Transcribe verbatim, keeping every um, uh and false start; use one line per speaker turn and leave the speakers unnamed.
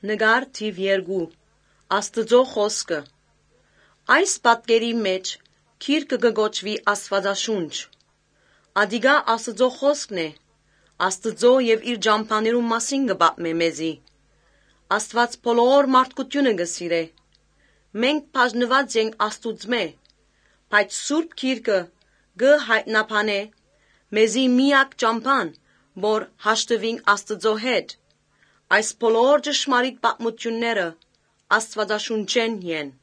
Նկար թիվ երկու Աստծո խոսքը Այս պատկերի մեջ գիրքը կգոչվի Աստվածաշունչ։ Ադիգա Աստծո խոսքն է, Աստծո եւ իր ճամփաներու մասին կպատմե մեզի։ Աստված բոլոր մարդկությունը կսիրե։ Մենք բաժնված ենք Աստուծմե, բայց Սուրբ Գիրքը կհայտնաբանե մեզի միակ ճամփան, որ հաշտվենք Աստծո հետ։ Այս բոլոր ճշմարիտ պատմությունները Աստվածաշունչեն են։